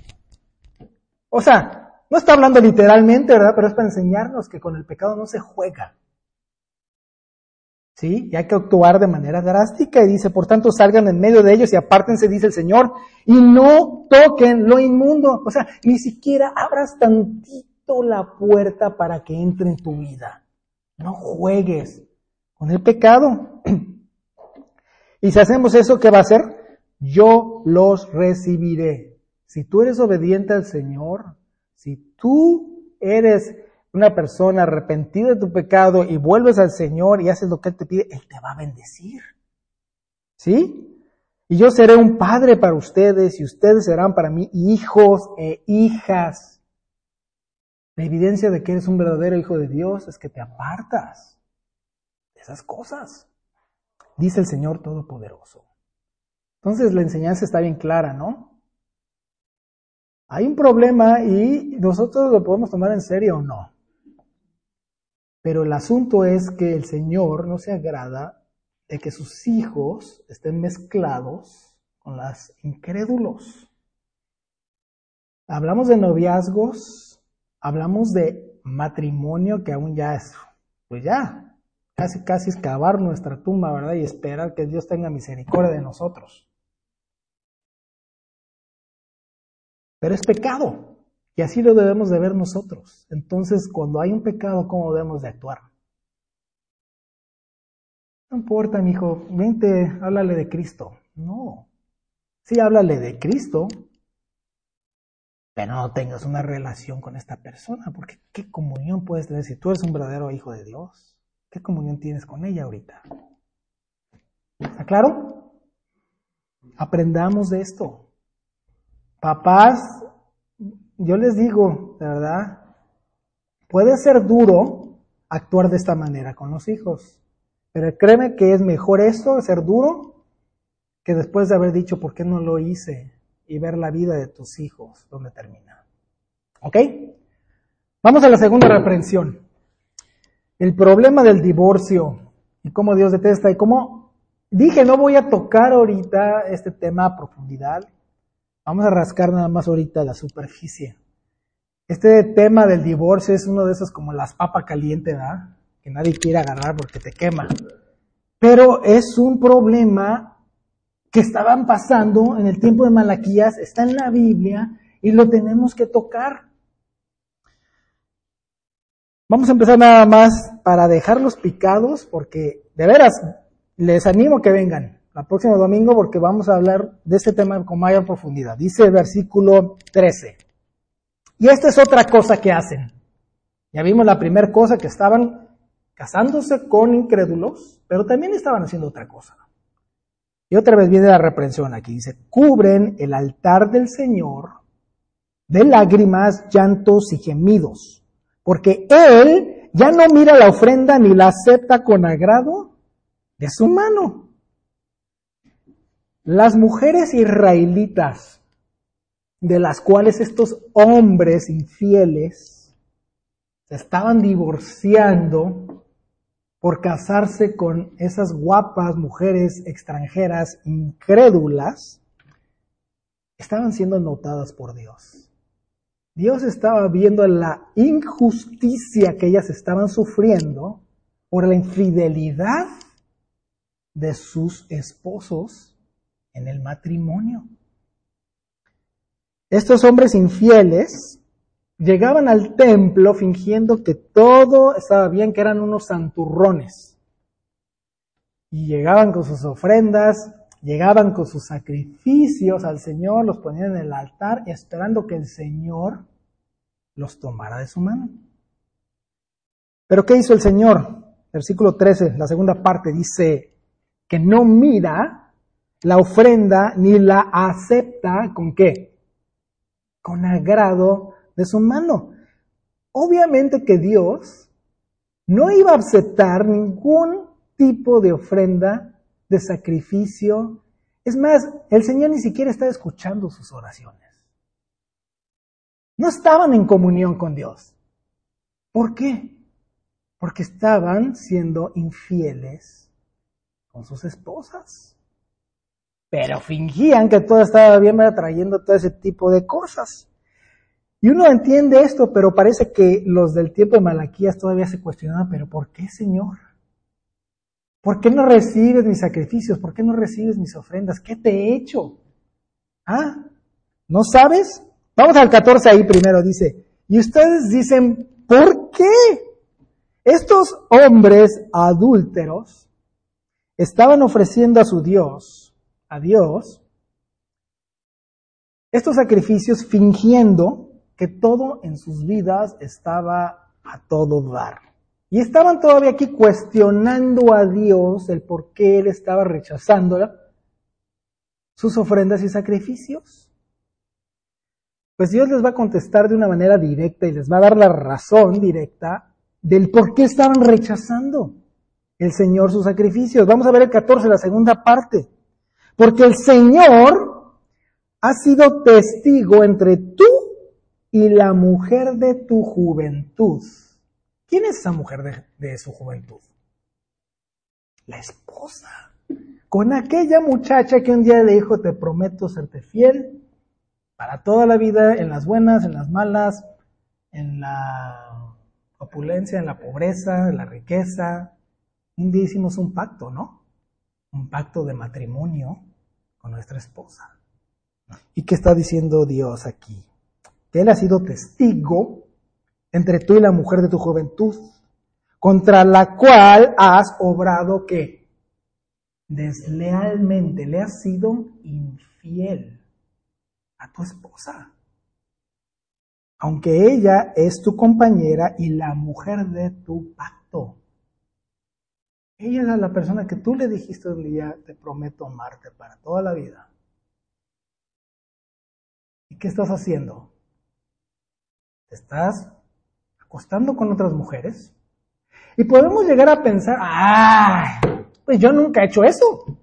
O sea, no está hablando literalmente, ¿verdad? Pero es para enseñarnos que con el pecado no se juega. ¿Sí? Y hay que actuar de manera drástica. Y dice, por tanto, salgan en medio de ellos y apártense, dice el Señor, y no toquen lo inmundo. O sea, ni siquiera abras tantito la puerta para que entre en tu vida. No juegues con el pecado. Y si hacemos eso, ¿qué va a hacer? Yo los recibiré. Si tú eres obediente al Señor, si tú eres una persona arrepentida de tu pecado y vuelves al Señor y haces lo que Él te pide, Él te va a bendecir. ¿Sí? Y yo seré un padre para ustedes y ustedes serán para mí hijos e hijas. La evidencia de que eres un verdadero hijo de Dios es que te apartas de esas cosas, dice el Señor Todopoderoso. Entonces la enseñanza está bien clara, ¿no? Hay un problema y nosotros lo podemos tomar en serio o no. Pero el asunto es que el Señor no se agrada de que sus hijos estén mezclados con los incrédulos. Hablamos de noviazgos, hablamos de matrimonio, que aún ya es, pues ya, casi es cavar nuestra tumba, ¿verdad? Y esperar que Dios tenga misericordia de nosotros. Pero es pecado. Y así lo debemos de ver nosotros. Entonces, cuando hay un pecado, ¿cómo debemos de actuar? No importa, mijo, vente, háblale de Cristo. No. Sí, háblale de Cristo, pero no tengas una relación con esta persona, porque ¿qué comunión puedes tener si tú eres un verdadero hijo de Dios? ¿Qué comunión tienes con ella ahorita? ¿Está claro? Aprendamos de esto. Papás, yo les digo, de verdad, puede ser duro actuar de esta manera con los hijos, pero créeme que es mejor esto, ser duro, que después de haber dicho por qué no lo hice y ver la vida de tus hijos, donde termina. ¿Ok? Vamos a la segunda reprensión. El problema del divorcio y cómo Dios detesta y cómo Dije, no voy a tocar ahorita este tema a profundidad. Vamos a rascar nada más ahorita la superficie. Este tema del divorcio es uno de esos como las papas calientes, ¿verdad? Que nadie quiere agarrar porque te quema. Pero es un problema que estaban pasando en el tiempo de Malaquías, está en la Biblia y lo tenemos que tocar. Vamos a empezar nada más para dejarlos picados, porque de veras les animo que vengan el próximo domingo porque vamos a hablar de este tema con mayor profundidad. Dice el versículo 13. Y esta es otra cosa que hacen. Ya vimos la primera cosa, que estaban casándose con incrédulos, pero también estaban haciendo otra cosa. Y otra vez viene la reprensión aquí. Dice, cubren el altar del Señor de lágrimas, llantos y gemidos, porque Él ya no mira la ofrenda ni la acepta con agrado de su mano. Las mujeres israelitas, de las cuales estos hombres infieles se estaban divorciando por casarse con esas guapas mujeres extranjeras incrédulas, estaban siendo notadas por Dios. Dios estaba viendo la injusticia que ellas estaban sufriendo por la infidelidad de sus esposos en el matrimonio. Estos hombres infieles llegaban al templo fingiendo que todo estaba bien, que eran unos santurrones. Y llegaban con sus ofrendas, llegaban con sus sacrificios al Señor, los ponían en el altar esperando que el Señor los tomara de su mano. ¿Pero qué hizo el Señor? Versículo 13, la segunda parte, dice que no mira la ofrenda ni la acepta, ¿con qué? Con agrado de su mano. Obviamente que Dios no iba a aceptar ningún tipo de ofrenda, de sacrificio. Es más, el Señor ni siquiera estaba escuchando sus oraciones. No estaban en comunión con Dios. ¿Por qué? Porque estaban siendo infieles con sus esposas. Pero fingían que todo estaba bien, trayendo todo ese tipo de cosas. Y uno entiende esto, pero parece que los del tiempo de Malaquías todavía se cuestionaban, ¿pero por qué, Señor? ¿Por qué no recibes mis sacrificios? ¿Por qué no recibes mis ofrendas? ¿Qué te he hecho? ¿Ah? ¿No sabes? Vamos al 14 ahí primero, dice, y ustedes dicen, ¿por qué? Estos hombres adúlteros estaban ofreciendo a Dios, estos sacrificios fingiendo que todo en sus vidas estaba a todo dar. Y estaban todavía aquí cuestionando a Dios el por qué Él estaba rechazando sus ofrendas y sacrificios. Pues Dios les va a contestar de una manera directa y les va a dar la razón directa del por qué estaban rechazando el Señor sus sacrificios. Vamos a ver el 14, la segunda parte. Porque el Señor ha sido testigo entre tú y la mujer de tu juventud. ¿Quién es esa mujer de su juventud? La esposa. Con aquella muchacha que un día le dijo, te prometo serte fiel para toda la vida, en las buenas, en las malas, en la opulencia, en la pobreza, en la riqueza. Un día hicimos un pacto, ¿no? Un pacto de matrimonio con nuestra esposa. ¿Y qué está diciendo Dios aquí? Que Él ha sido testigo entre tú y la mujer de tu juventud, contra la cual has obrado, ¿qué? Deslealmente, le has sido infiel a tu esposa. Aunque ella es tu compañera y la mujer de tu pacto. Ella era la persona que tú le dijiste un día, te prometo amarte para toda la vida. ¿Y qué estás haciendo? ¿Te estás acostando con otras mujeres? Y podemos llegar a pensar, pues yo nunca he hecho eso.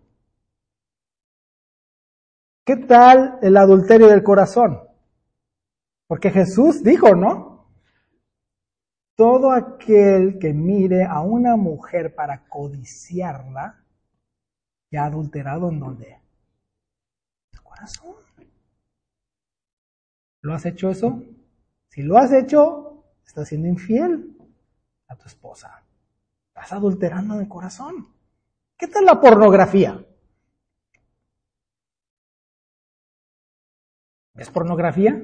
¿Qué tal el adulterio del corazón? Porque Jesús dijo, ¿no? Todo aquel que mire a una mujer para codiciarla, ¿Y ha adulterado en dónde? El corazón. ¿Lo has hecho eso? Si lo has hecho, estás siendo infiel a tu esposa. Estás adulterando en el corazón. ¿Qué tal la pornografía? ¿Es pornografía?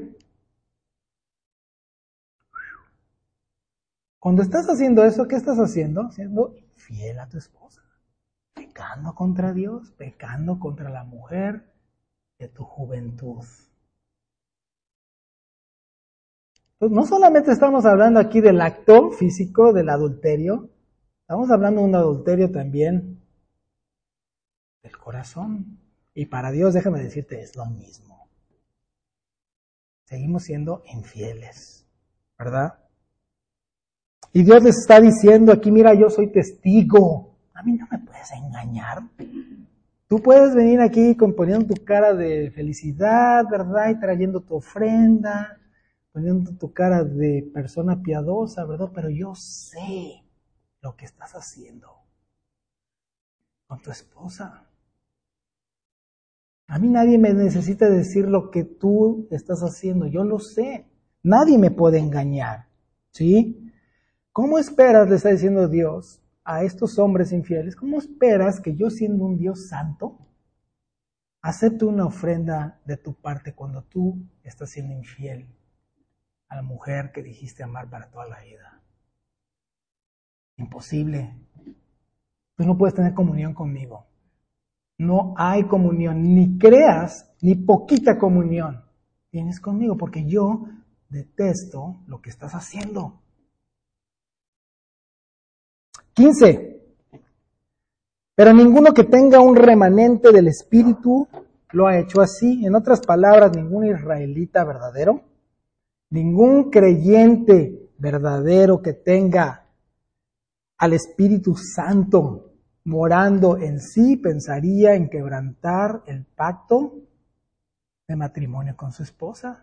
Cuando estás haciendo eso, ¿qué estás haciendo? Siendo infiel a tu esposa. Pecando contra Dios, pecando contra la mujer de tu juventud. Entonces, no solamente estamos hablando aquí del acto físico, del adulterio, estamos hablando de un adulterio también del corazón. Y para Dios, déjame decirte, es lo mismo. Seguimos siendo infieles, ¿verdad? Y Dios les está diciendo aquí, mira, yo soy testigo. A mí no me puedes engañar. Tú puedes venir aquí poniendo tu cara de felicidad, ¿verdad? Y trayendo tu ofrenda, poniendo tu cara de persona piadosa, ¿verdad? Pero yo sé lo que estás haciendo con tu esposa. A mí nadie me necesita decir lo que tú estás haciendo. Yo lo sé. Nadie me puede engañar. ¿Sí? ¿Cómo esperas, le está diciendo Dios a estos hombres infieles, cómo esperas que yo, siendo un Dios santo, acepte una ofrenda de tu parte cuando tú estás siendo infiel a la mujer que dijiste amar para toda la vida? Imposible. Tú no puedes tener comunión conmigo. No hay comunión, ni creas, ni poquita comunión tienes conmigo, porque yo detesto lo que estás haciendo. 15. Pero ninguno que tenga un remanente del Espíritu lo ha hecho así. En otras palabras, ningún israelita verdadero, ningún creyente verdadero que tenga al Espíritu Santo morando en sí, pensaría en quebrantar el pacto de matrimonio con su esposa.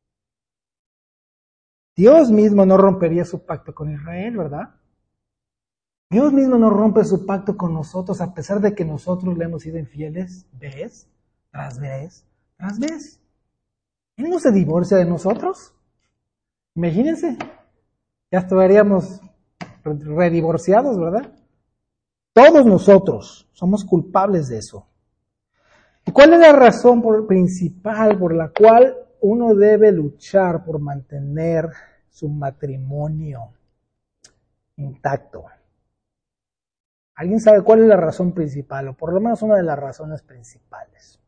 Dios mismo no rompería su pacto con Israel, ¿verdad? Dios mismo no rompe su pacto con nosotros a pesar de que nosotros le hemos sido infieles vez tras vez tras vez. Él no se divorcia de nosotros. Imagínense, ya estaríamos redivorciados, ¿verdad? Todos nosotros somos culpables de eso. ¿Y cuál es la razón principal por la cual uno debe luchar por mantener su matrimonio intacto? ¿Alguien sabe cuál es la razón principal? O por lo menos una de las razones principales.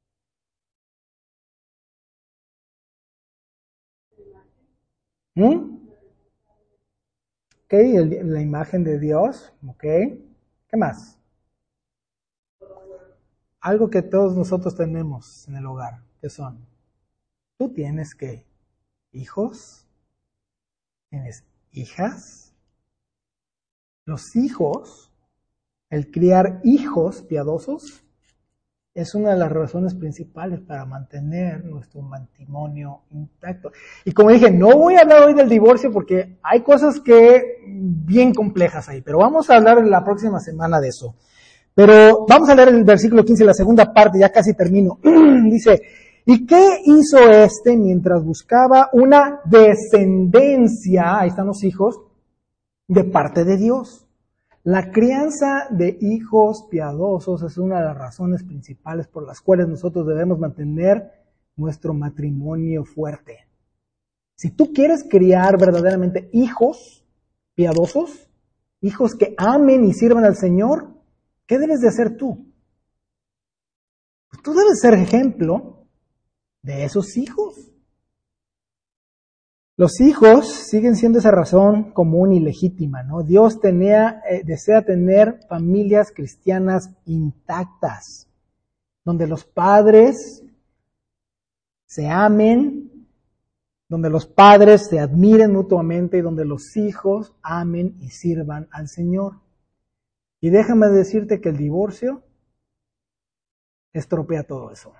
Ok, la imagen de Dios. Ok. ¿Qué más? Algo que todos nosotros tenemos en el hogar. ¿Qué son? Tú tienes ¿qué? Hijos. Tienes hijas. Los hijos, el criar hijos piadosos, es una de las razones principales para mantener nuestro matrimonio intacto. Y como dije, no voy a hablar hoy del divorcio porque hay cosas bien complejas ahí, pero vamos a hablar en la próxima semana de eso. Pero vamos a leer el versículo 15, la segunda parte, ya casi termino. Dice, ¿y qué hizo mientras buscaba una descendencia, ahí están los hijos, de parte de Dios? La crianza de hijos piadosos es una de las razones principales por las cuales nosotros debemos mantener nuestro matrimonio fuerte. Si tú quieres criar verdaderamente hijos piadosos, hijos que amen y sirvan al Señor, ¿qué debes de hacer tú? Pues tú debes ser ejemplo de esos hijos. Los hijos siguen siendo esa razón común y legítima, ¿no? Dios desea tener familias cristianas intactas, donde los padres se amen, donde los padres se admiren mutuamente y donde los hijos amen y sirvan al Señor. Y déjame decirte que el divorcio estropea todo eso.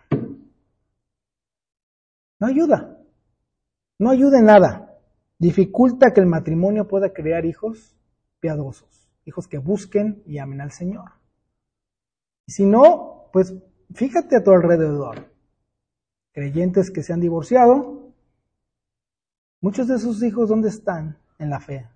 No ayuda. No ayuda en nada. Dificulta que el matrimonio pueda crear hijos piadosos, hijos que busquen y amen al Señor. Y si no, pues fíjate a tu alrededor. Creyentes que se han divorciado, muchos de sus hijos, ¿dónde están en la fe?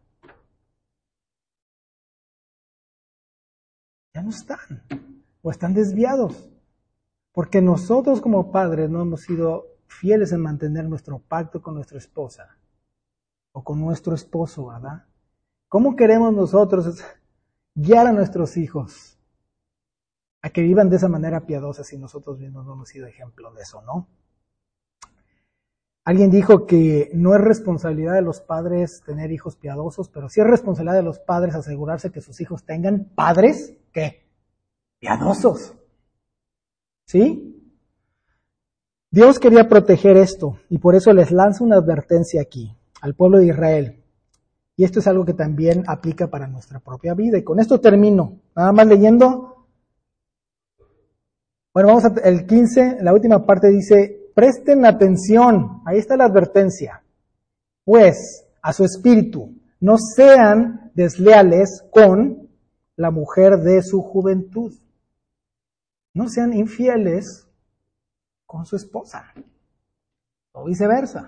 Ya no están, o están desviados, porque nosotros como padres no hemos sido fieles en mantener nuestro pacto con nuestra esposa, o con nuestro esposo, ¿verdad? ¿Cómo queremos nosotros guiar a nuestros hijos a que vivan de esa manera piadosa si nosotros mismos no hemos sido ejemplo de eso, ¿no? Alguien dijo que no es responsabilidad de los padres tener hijos piadosos, pero sí es responsabilidad de los padres asegurarse que sus hijos tengan padres, ¿qué? Piadosos. ¿Sí? Dios quería proteger esto y por eso les lanza una advertencia aquí al pueblo de Israel. Y esto es algo que también aplica para nuestra propia vida. Y con esto termino, nada más leyendo. Bueno, vamos el 15, la última parte dice, presten atención, ahí está la advertencia, pues a su espíritu, no sean desleales con la mujer de su juventud, no sean infieles con su esposa, o viceversa.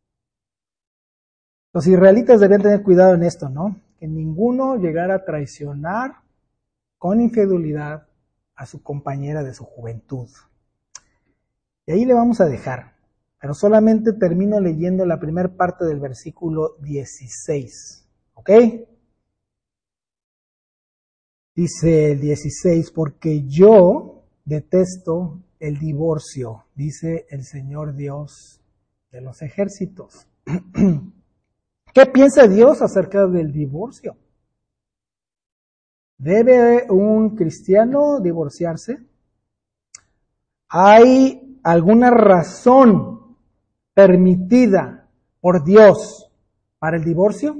Los israelitas debían tener cuidado en esto, ¿no? Que ninguno llegara a traicionar con infidelidad a su compañera de su juventud. Y ahí le vamos a dejar, pero solamente termino leyendo la primera parte del versículo 16, ¿ok? Dice el 16, porque yo detesto el divorcio, dice el Señor Dios de los ejércitos. ¿Qué piensa Dios acerca del divorcio? ¿Debe un cristiano divorciarse? ¿Hay alguna razón permitida por Dios para el divorcio?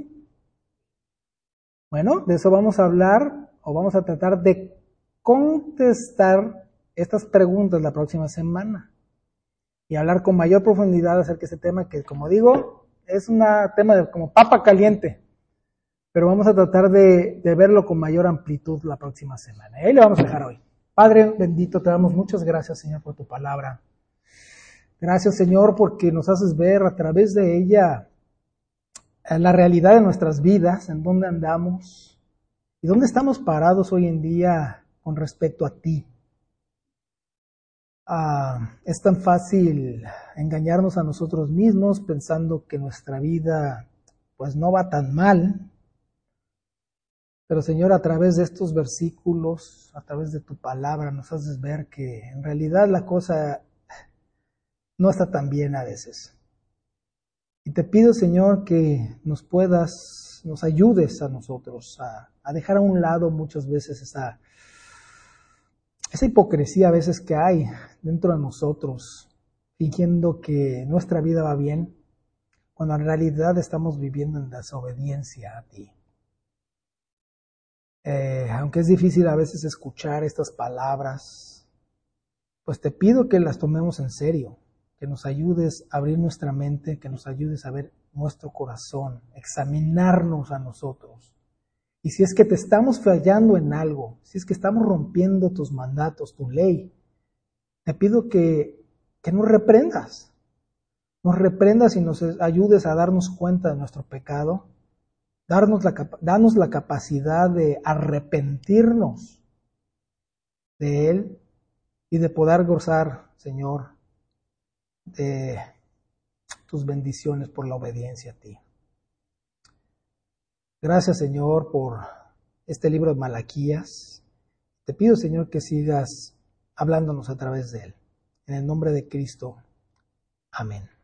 Bueno, de eso vamos a hablar o vamos a tratar de contestar estas preguntas la próxima semana y hablar con mayor profundidad acerca de ese tema que, como digo, es un tema como papa caliente, pero vamos a tratar de verlo con mayor amplitud la próxima semana. Y ahí le vamos a dejar hoy. Padre bendito, te damos muchas gracias, Señor, por tu palabra. Gracias, Señor, porque nos haces ver a través de ella la realidad de nuestras vidas, en dónde andamos y dónde estamos parados hoy en día con respecto a ti. Es tan fácil engañarnos a nosotros mismos pensando que nuestra vida pues no va tan mal. Pero Señor, a través de estos versículos, a través de tu palabra, nos haces ver que en realidad la cosa no está tan bien a veces. Y te pido, Señor, que nos ayudes a nosotros a dejar a un lado muchas veces esa hipocresía a veces que hay dentro de nosotros, fingiendo que nuestra vida va bien, cuando en realidad estamos viviendo en desobediencia a ti. Aunque es difícil a veces escuchar estas palabras, pues te pido que las tomemos en serio, que nos ayudes a abrir nuestra mente, que nos ayudes a ver nuestro corazón, examinarnos a nosotros. Y si es que te estamos fallando en algo, si es que estamos rompiendo tus mandatos, tu ley, te pido que nos reprendas y nos ayudes a darnos cuenta de nuestro pecado. Danos la capacidad de arrepentirnos de él y de poder gozar, Señor, de tus bendiciones por la obediencia a ti. Gracias, Señor, por este libro de Malaquías. Te pido, Señor, que sigas hablándonos a través de él. En el nombre de Cristo. Amén.